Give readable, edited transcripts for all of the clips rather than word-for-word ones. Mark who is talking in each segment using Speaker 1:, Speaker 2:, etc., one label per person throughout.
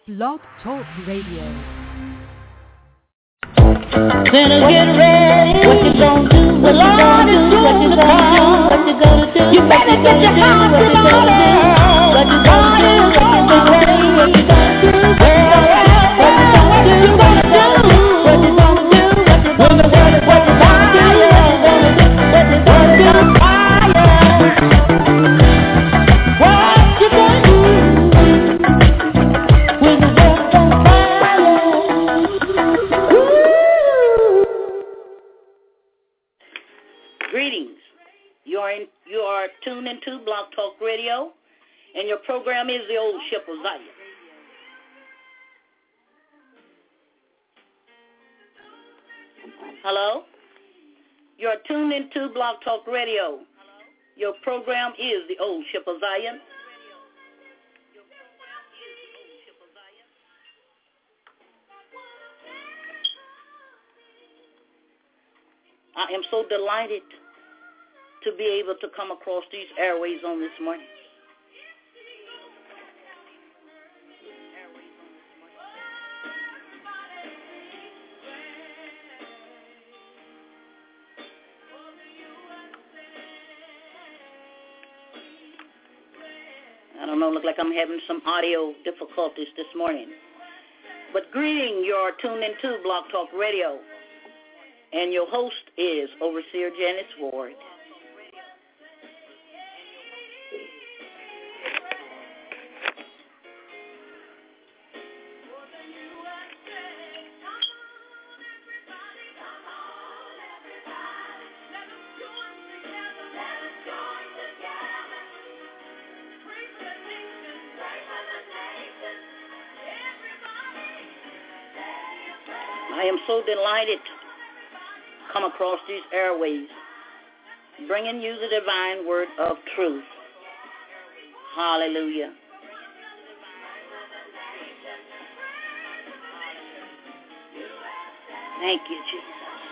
Speaker 1: Blog Talk Radio.
Speaker 2: Better get ready. What you gonna do? What you gonna do? What you gonna do? What you gonna do? You better get your house in order. What you gonna do? What you gonna do? What you gonna do? What you gonna do? What you gonna do? What you gonna do? What you gonna do? What you gonna do? What you gonna do? What you gonna do? What you gonna do?
Speaker 3: Greetings. You are tuned into Blog Talk Radio, and your program is The Old Ship of Zion. Hello? You are tuned into Blog Talk Radio. Your program is The Old Ship of Zion. I am so delighted to be able to come across these airways on this morning. I don't know, look like I'm having some audio difficulties this morning. But greeting, you're tuned into Blog Talk Radio. And your host is Overseer Janice Ward. I am so delighted come across these airways, bringing you the divine word of truth. Hallelujah. Thank you, Jesus.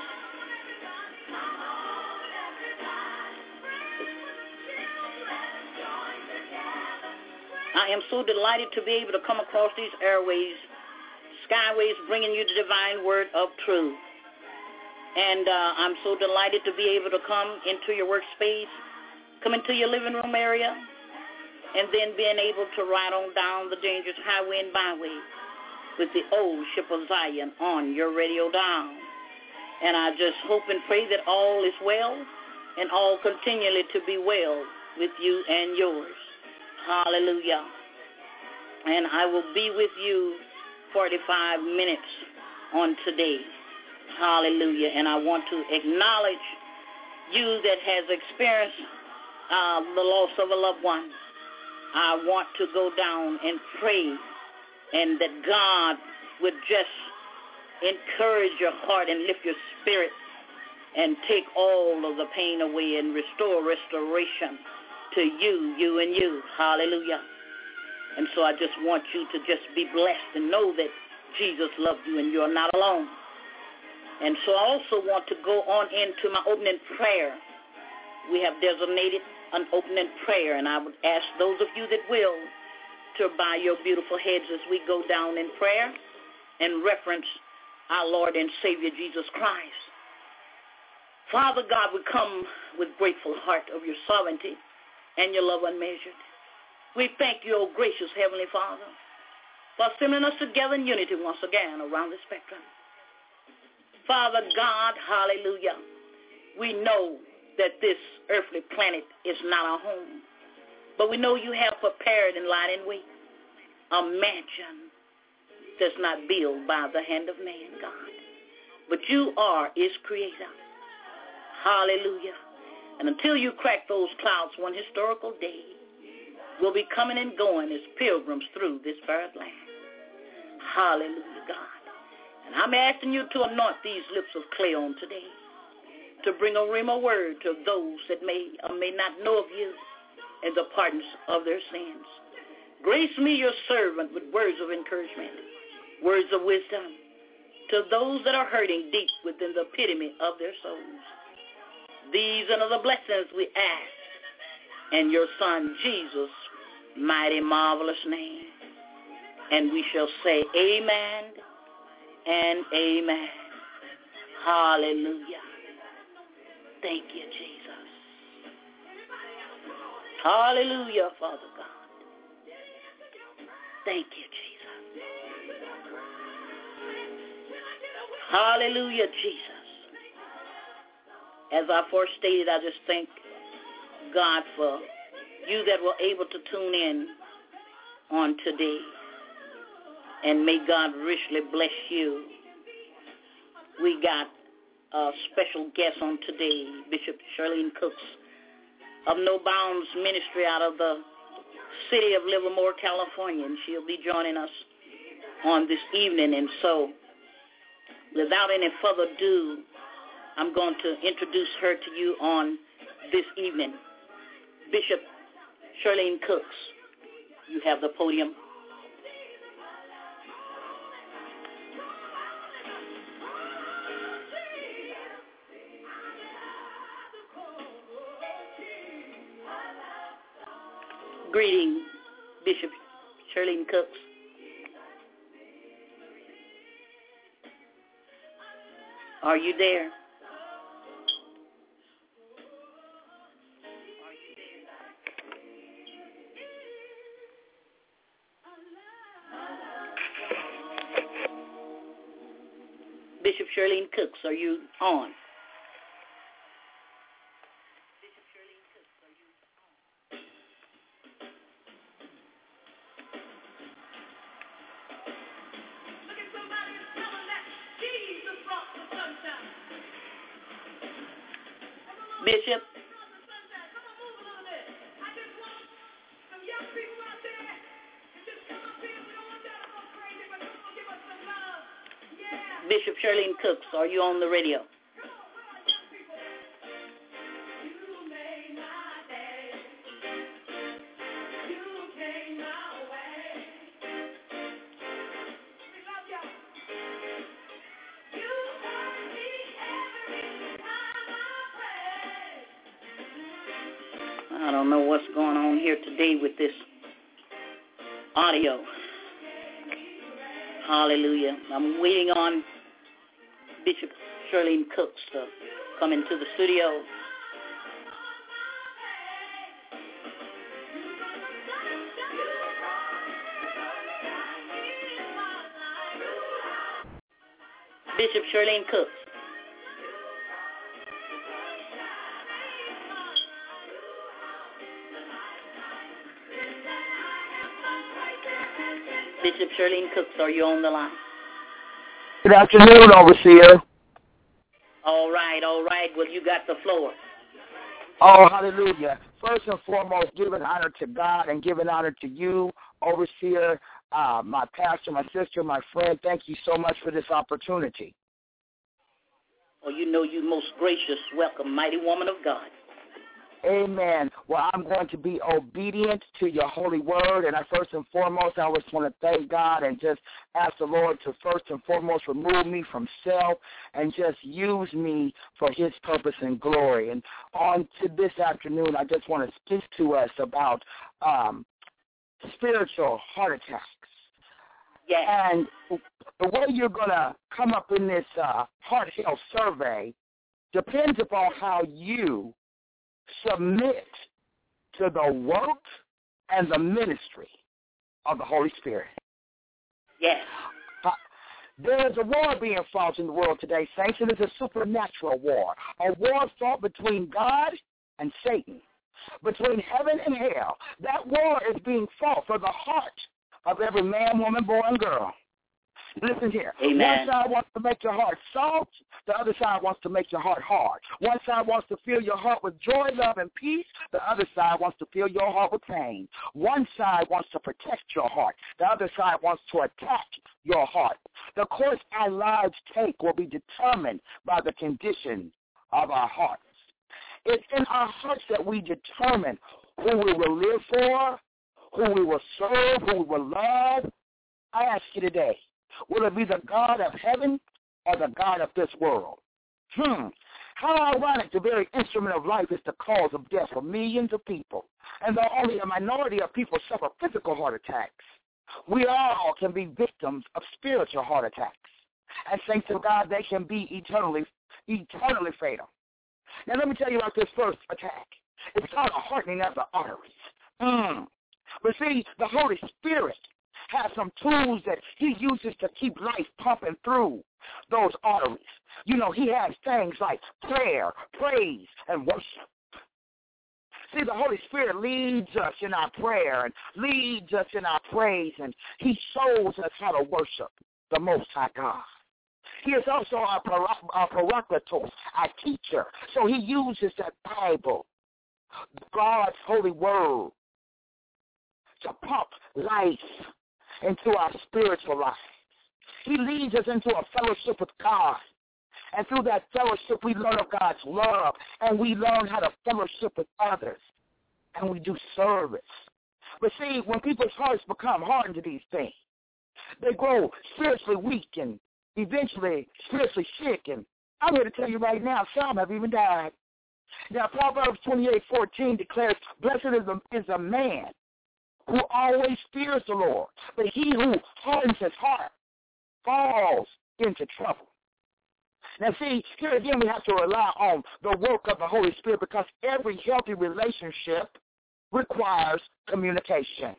Speaker 3: I am so delighted to be able to come across these airways, skyways, bringing you the divine word of truth. And I'm so delighted to be able to come into your workspace, come into your living room area, and then being able to ride on down the dangerous highway and byway with the Old Ship of Zion on your radio dial. And I just hope and pray that all is well and all continually to be well with you and yours. Hallelujah. And I will be with you 45 minutes on today. Hallelujah. And I want to acknowledge you that has experienced the loss of a loved one. I want to go down and pray, and that God would just encourage your heart and lift your spirit and take all of the pain away and restore restoration to you and you. Hallelujah. And so I just want you to just be blessed and know that Jesus loved you and you're not alone. And so I also want to go on into my opening prayer. We have designated an opening prayer, and I would ask those of you that will to bow your beautiful heads as we go down in prayer and reference our Lord and Savior Jesus Christ. Father God, we come with grateful heart of your sovereignty and your love unmeasured. We thank you, O gracious Heavenly Father, for assembling us together in unity once again around the spectrum. Father God, hallelujah, we know that this earthly planet is not our home, but we know you have prepared and lied in wait a mansion that's not built by the hand of man, God, but you are its creator. Hallelujah. And until you crack those clouds one historical day, we'll be coming and going as pilgrims through this fair land. Hallelujah, God. And I'm asking you to anoint these lips of clay on today to bring a rhema word to those that may or may not know of you and the pardons of their sins. Grace me, your servant, with words of encouragement, words of wisdom to those that are hurting deep within the epitome of their souls. These and other blessings we ask in your Son, Jesus' mighty, marvelous name. And we shall say amen and amen. Hallelujah. Thank you, Jesus. Hallelujah, Father God. Thank you, Jesus. Hallelujah, Jesus. As I first stated, I just thank God for you that were able to tune in on today. And may God richly bless you. We got a special guest on today, Bishop Charlene Cooks of No Bounds Ministry out of the city of Livermore, California. And she'll be joining us on this evening. And so, without any further ado, I'm going to introduce her to you on this evening. Bishop Charlene Cooks, you have the podium. Greetings, Bishop Charlene Cooks. Are you there? Bishop Charlene Cooks, are you on? Bishop? Bishop Charlene Cooks, are you on the radio? I don't know what's going on here today with this audio. Hallelujah. I'm waiting on Bishop Charlene Cooks to come into the studio. Bishop Charlene Cooks. Bishop Charlene Cooks, are you on the line?
Speaker 4: Good afternoon, Overseer.
Speaker 3: All right. Well, you got the floor.
Speaker 4: Oh, hallelujah. First and foremost, giving honor to God and giving honor to you, Overseer, my pastor, my sister, my friend. Thank you so much for this opportunity.
Speaker 3: Oh, you know you most gracious. Welcome, mighty woman of God.
Speaker 4: Amen. Well, I'm going to be obedient to your holy word, and first and foremost, I just want to thank God and just ask the Lord to first and foremost remove me from self and just use me for his purpose and glory. And on to this afternoon, I just want to speak to us about spiritual heart attacks.
Speaker 3: Yes.
Speaker 4: And the way you're going to come up in this heart health survey depends upon how you submit to the work and the ministry of the Holy Spirit.
Speaker 3: Yes.
Speaker 4: There's a war being fought in the world today, saints, and it's a supernatural war. A war fought between God and Satan, between heaven and hell. That war is being fought for the heart of every man, woman, boy, and girl. Listen here.
Speaker 3: Amen.
Speaker 4: One side wants to make your heart soft. The other side wants to make your heart hard. One side wants to fill your heart with joy, love, and peace. The other side wants to fill your heart with pain. One side wants to protect your heart. The other side wants to attack your heart. The course our lives take will be determined by the condition of our hearts. It's in our hearts that we determine who we will live for, who we will serve, who we will love. I ask you today, will it be the God of heaven or the God of this world? How ironic, the very instrument of life is the cause of death for millions of people. And though only a minority of people suffer physical heart attacks, We all can be victims of spiritual heart attacks. And thanks to God, they can be eternally fatal. Now, let me tell you about this first attack. It's called a hardening of the arteries. But see, the Holy Spirit has some tools that he uses to keep life pumping through those arteries. You know, he has things like prayer, praise, and worship. See, the Holy Spirit leads us in our prayer and leads us in our praise, and he shows us how to worship the Most High God. He is also our paracletos, our teacher. So he uses that Bible, God's holy word, to pump life into our spiritual life. He leads us into a fellowship with God. And through that fellowship, we learn of God's love, and we learn how to fellowship with others, and we do service. But see, when people's hearts become hardened to these things, they grow spiritually weak and eventually spiritually sick. And I'm here to tell you right now, some have even died. Now, Proverbs 28:14 declares, blessed is a man who always fears the Lord, but he who hardens his heart falls into trouble. Now, see, here again we have to rely on the work of the Holy Spirit, because every healthy relationship requires communication.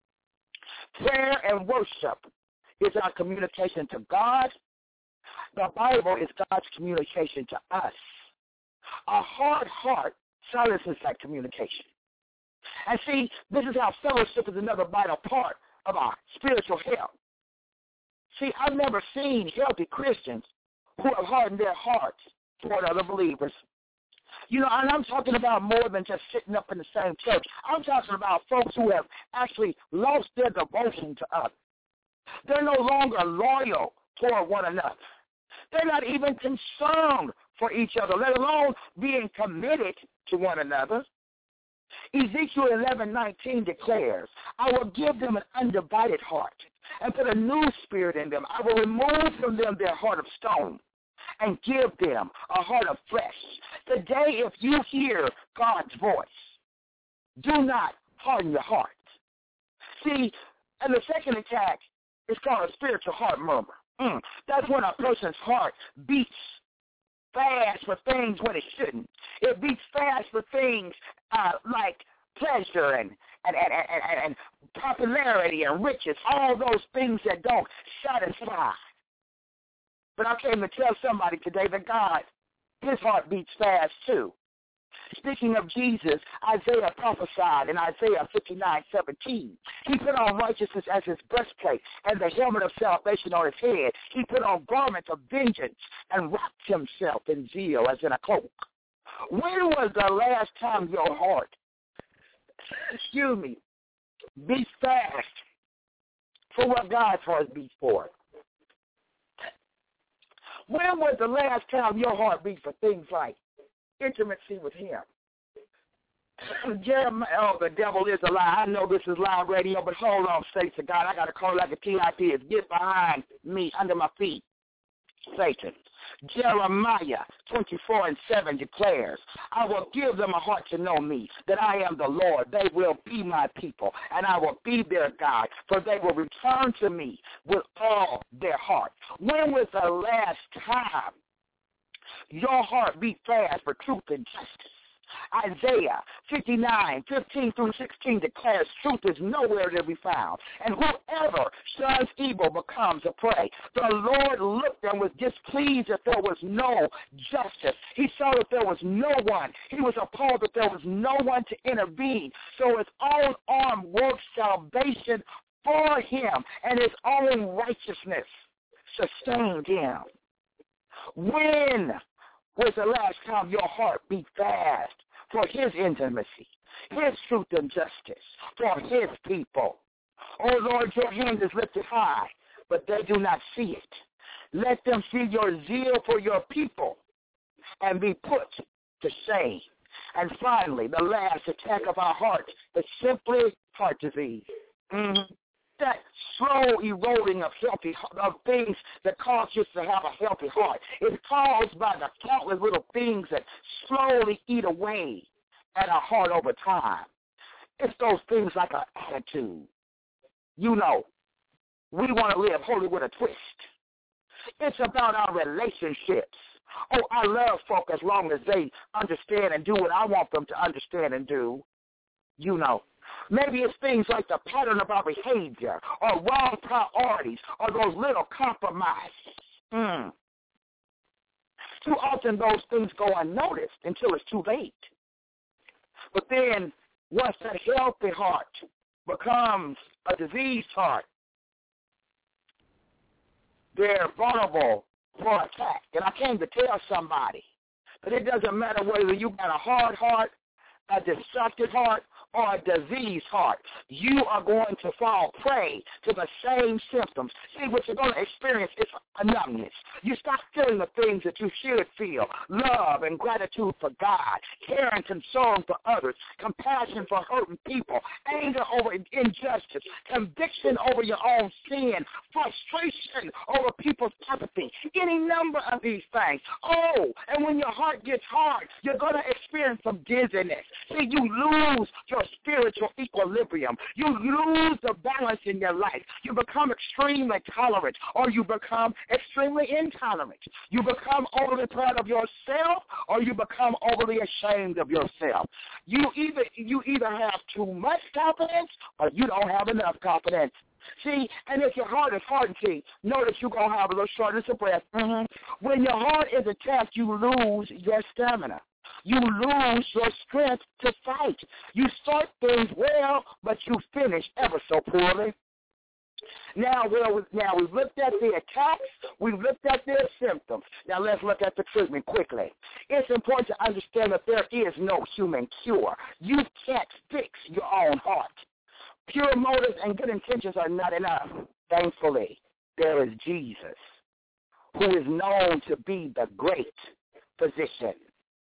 Speaker 4: Prayer and worship is our communication to God. The Bible is God's communication to us. A hard heart silences that communication. And see, this is how fellowship is another vital part of our spiritual health. See, I've never seen healthy Christians who have hardened their hearts toward other believers. You know, and I'm talking about more than just sitting up in the same church. I'm talking about folks who have actually lost their devotion to others. They're no longer loyal toward one another. They're not even concerned for each other, let alone being committed to one another. Ezekiel 11:19 declares, I will give them an undivided heart and put a new spirit in them. I will remove from them their heart of stone and give them a heart of flesh. Today, if you hear God's voice, do not harden your heart. See, and the second attack is called a spiritual heart murmur. That's when a person's heart beats fast for things when it shouldn't. It beats fast for things like pleasure and popularity and riches, all those things that don't satisfy. But I came to tell somebody today that God, his heart beats fast too. Speaking of Jesus, Isaiah prophesied in Isaiah 59:17. He put on righteousness as his breastplate and the helmet of salvation on his head. He put on garments of vengeance and wrapped himself in zeal as in a cloak. When was the last time your heart, beats fast for what God's heart beats for? When was the last time your heart beat for things like intimacy with him? Jeremiah, the devil is a lie. I know this is live radio, but hold on, say to God, I got to call like a TIP. Is get behind me, under my feet, Satan. Jeremiah 24:7 declares, I will give them a heart to know me, that I am the Lord. They will be my people, and I will be their God, for they will return to me with all their heart. When was the last time your heart beat fast for truth and justice? Isaiah 59:15-16 declares truth is nowhere to be found, and whoever shuns evil becomes a prey. The Lord looked and was displeased that there was no justice. He saw that there was no one. He was appalled that there was no one to intervene. So his own arm worked salvation for him, and his own righteousness sustained him. When was the last time your heart beat fast for his intimacy, his truth and justice, for his people? Oh, Lord, your hand is lifted high, but they do not see it. Let them see your zeal for your people and be put to shame. And finally, the last attack of our heart is simply heart disease. That slow eroding of things that cause us to have a healthy heart. It's caused by the countless little things that slowly eat away at our heart over time. It's those things like our attitude. You know, we want to live holy with a twist. It's about our relationships. Oh, I love folk as long as they understand and do what I want them to understand and do. You know. Maybe it's things like the pattern of our behavior or wrong priorities or those little compromises. Too often those things go unnoticed until it's too late. But then once that healthy heart becomes a diseased heart, they're vulnerable for attack. And I came to tell somebody that it doesn't matter whether you got a hard heart, a destructive heart, or a diseased heart. You are going to fall prey to the same symptoms. See, what you're going to experience is a numbness. You stop feeling the things that you should feel. Love and gratitude for God, care and concern for others, compassion for hurting people, anger over injustice, conviction over your own sin, frustration over people's apathy, any number of these things. Oh, and when your heart gets hard, you're going to experience some dizziness. See, you lose your spiritual equilibrium. You lose the balance in your life. You become extremely tolerant or you become extremely intolerant. You become overly proud of yourself or you become overly ashamed of yourself. You either have too much confidence or you don't have enough confidence. See, and if your heart is hardened, know that you're going to have a little shortness of breath. When your heart is attacked, you lose your stamina. You lose your strength to fight. You start things well, but you finish ever so poorly. Now we've looked at the attacks. We've looked at their symptoms. Now let's look at the treatment quickly. It's important to understand that there is no human cure. You can't fix your own heart. Pure motives and good intentions are not enough. Thankfully, there is Jesus, who is known to be the great physician.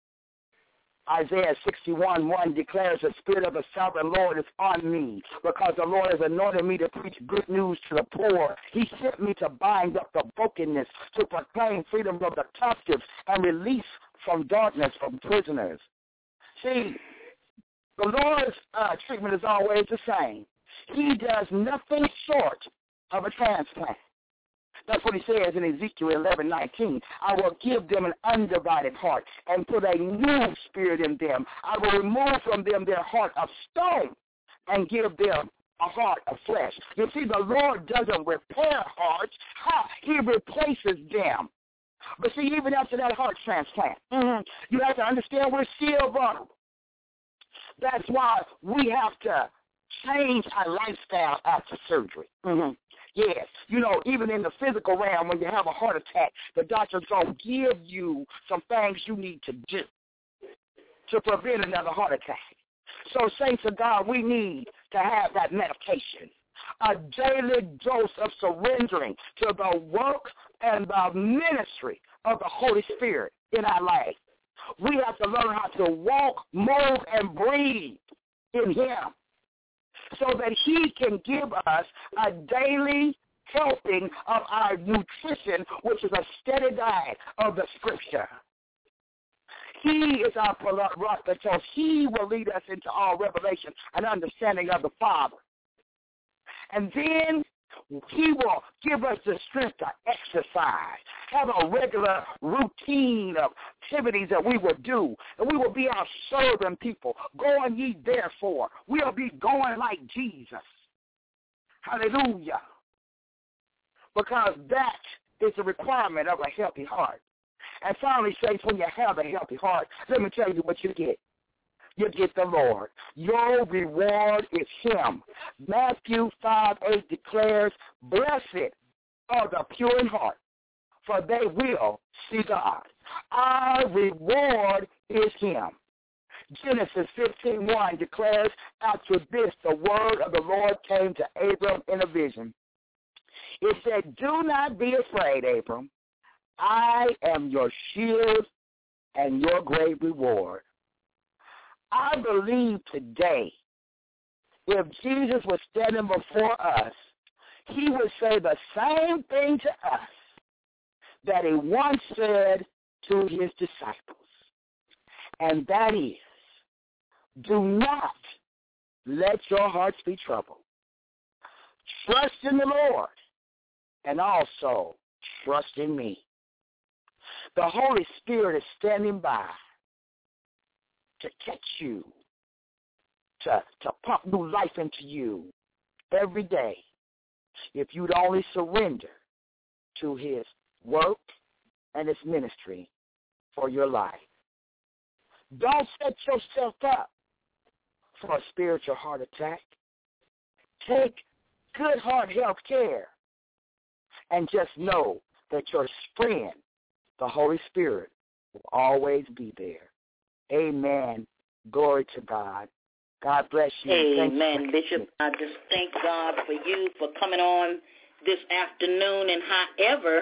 Speaker 4: Isaiah 61:1 declares, the Spirit of the Sovereign Lord is on me, because the Lord has anointed me to preach good news to the poor. He sent me to bind up the brokenness, to proclaim freedom of the captives, and release from darkness from prisoners. See, the Lord's treatment is always the same. He does nothing short of a transplant. That's what he says in Ezekiel 11:19. I will give them an undivided heart and put a new spirit in them. I will remove from them their heart of stone and give them a heart of flesh. You see, the Lord doesn't repair hearts. He replaces them. But see, even after that heart transplant, you have to understand we're still vulnerable. That's why we have to change our lifestyle after surgery. Yes, you know, even in the physical realm, when you have a heart attack, the doctor's going to give you some things you need to do to prevent another heart attack. So, saints of God, we need to have that medication, a daily dose of surrendering to the work and the ministry of the Holy Spirit in our life. We have to learn how to walk, move, and breathe in Him, so that He can give us a daily helping of our nutrition, which is a steady diet of the Scripture. He is our rock, so He will lead us into all revelation and understanding of the Father. And then He will give us the strength to exercise, have a regular routine of activities that we will do, and we will be out serving people. Go and ye therefore. We'll be going like Jesus. Hallelujah. Because that is the requirement of a healthy heart. And finally, saints, when you have a healthy heart, let me tell you what you get. You get the Lord. Your reward is Him. Matthew 5:8 declares, blessed are the pure in heart, for they will see God. Our reward is Him. Genesis 15:1 declares, after this, the word of the Lord came to Abram in a vision. It said, do not be afraid, Abram. I am your shield and your great reward. I believe today, if Jesus was standing before us, He would say the same thing to us that He once said to His disciples. And that is, do not let your hearts be troubled. Trust in the Lord and also trust in me. The Holy Spirit is standing by to catch you, to pump new life into you every day if you'd only surrender to his work and his ministry for your life. Don't set yourself up for a spiritual heart attack. Take good heart health care and just know that your friend, the Holy Spirit, will always be there. Amen. Glory to God. God bless you.
Speaker 3: Amen, Bishop. I just thank God for you for coming on this afternoon. And however,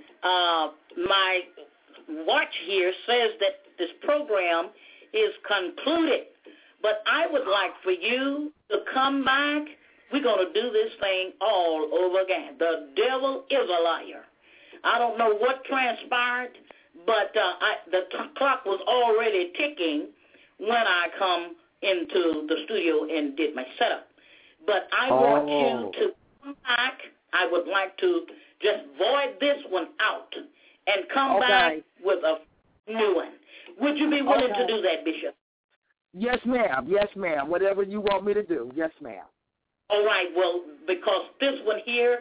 Speaker 3: my watch here says that this program is concluded. But I would like for you to come back. We're going to do this thing all over again. The devil is a liar. I don't know what transpired, but the clock was already ticking when I come into the studio and did my setup. But I want you to come back. I would like to just void this one out and come back with a new one. Would you be willing to do that, Bishop?
Speaker 4: Yes, ma'am. Yes, ma'am. Whatever you want me to do. Yes, ma'am.
Speaker 3: All right. Well, because this one here,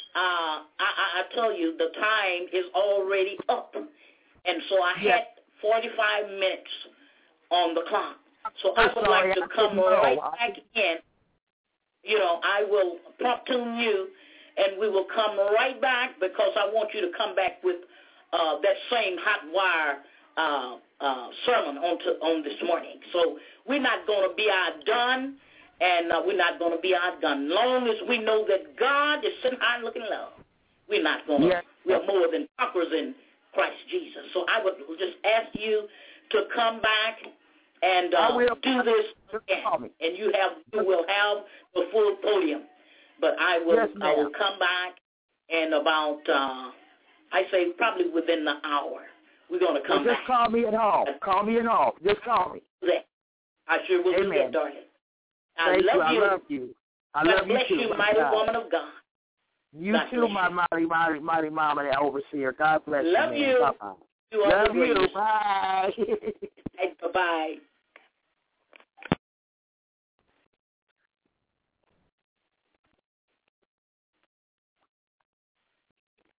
Speaker 3: I tell you, the time is already up. And so I had 45 minutes on the clock. So I would like to come right back in. You know, I will prompt tune you, and we will come right back because I want you to come back with that same hot wire sermon on this morning. So we're not going to be outdone, and we're not going to be outdone. Long as we know that God is sitting high and looking low, we're not going to. We're more than conquerors in Christ Jesus. So I would just ask you to come back and do this again. And you will have the full podium. But I will come back in about, I say probably within the hour. We're going to come back.
Speaker 4: Just call me at home. Call me at home. Just call me.
Speaker 3: I sure will do that, darling. I love you.
Speaker 4: I love you
Speaker 3: bless
Speaker 4: too.
Speaker 3: You, mighty woman of God.
Speaker 4: You
Speaker 3: God
Speaker 4: too, my mighty mama and overseer. God bless you.
Speaker 3: Love you.
Speaker 4: Bye-bye. Love you. Bye.
Speaker 3: Bye-bye.